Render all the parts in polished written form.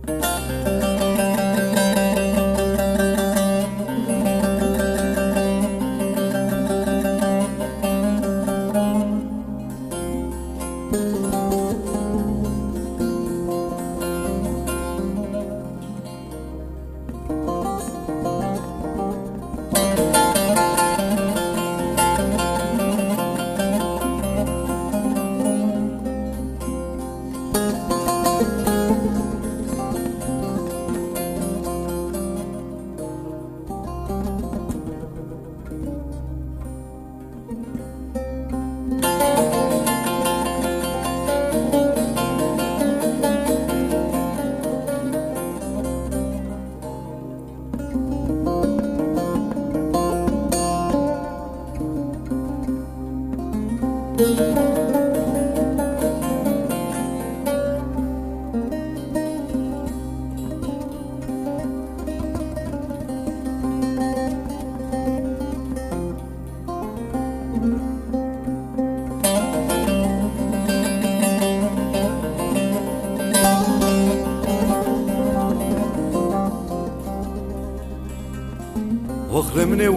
واخرمني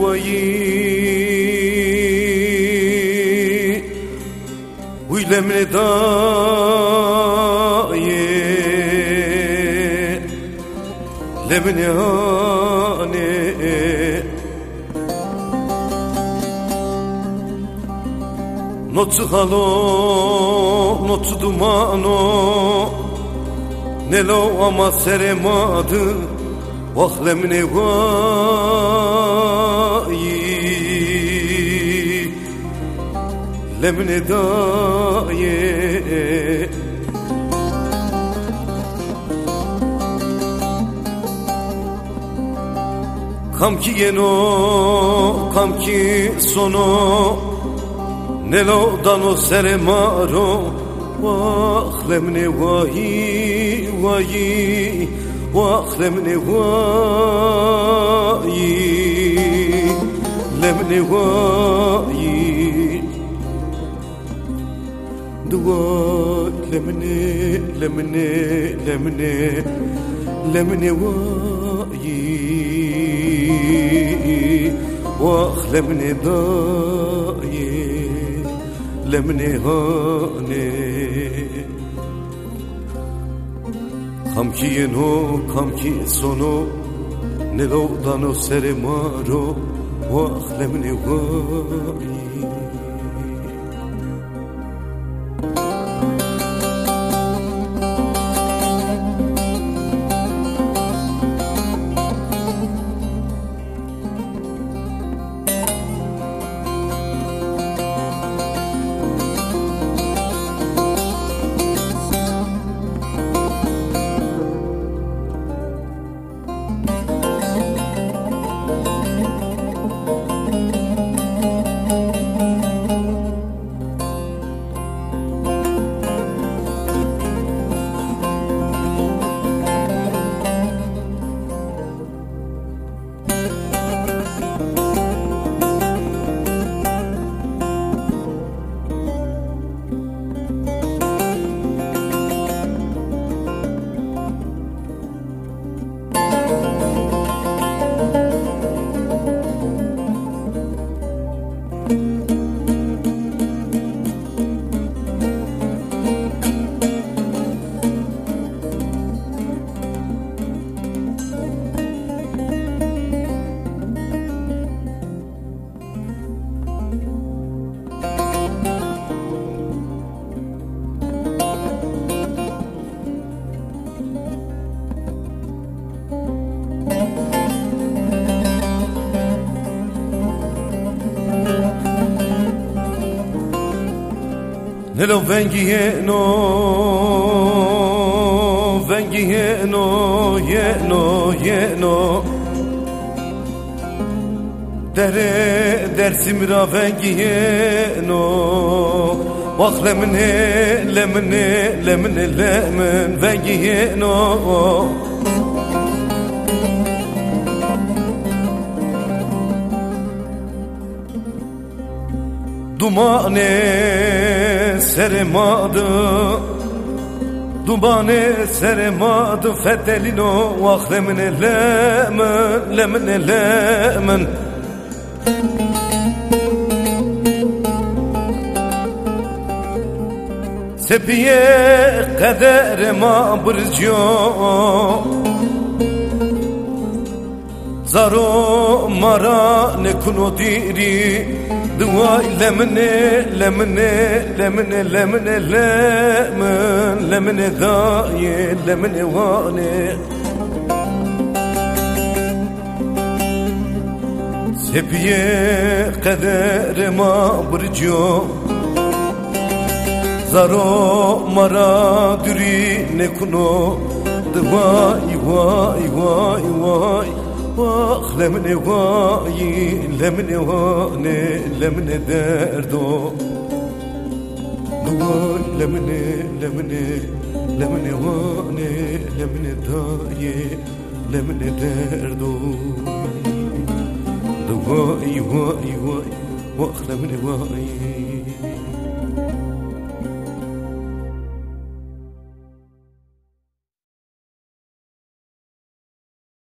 ويلمني داي لمني هاني نوتsu halo notsu dumano nelo ama seremadı واخلمني لمني داي kam ki geno kam ki sono nelo dano seremaro واخلمني واخلمني لمني دواء لمني واخلمني داي لمني هاني kam ki yeno kam ki sono nelo dano seremaro واخلمني Nelo vengieno yeno dere dersim ra vengieno Vah lemne lemen vengieno Dumane seremadı دوبان سر ما دو فتلینو واخ لمن لمن سپیه قدر ما برجو زارو مرا نکنو دیری دوای لمن دای لمن وانه سپیه قدر ما برجو زارو مرا دوری نکنو دوای وای وای وای واخ لمن وای لمن وانه لمن دردو دوای لمن وانه لمن دای لمن دردو دوای وای وای واخ لمن وای